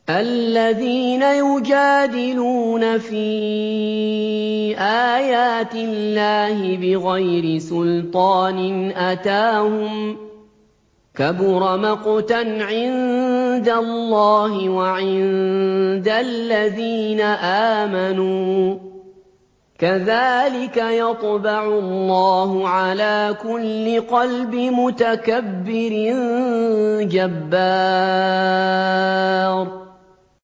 الَّذِينَ يُجَادِلُونَ فِي آيَاتِ اللَّهِ بِغَيْرِ سُلْطَانٍ أَتَاهُمْ ۖ كَبُرَ مَقْتًا عِندَ اللَّهِ وَعِندَ الَّذِينَ آمَنُوا ۚ كَذَٰلِكَ يَطْبَعُ اللَّهُ عَلَىٰ كُلِّ قَلْبِ مُتَكَبِّرٍ جَبَّارٍ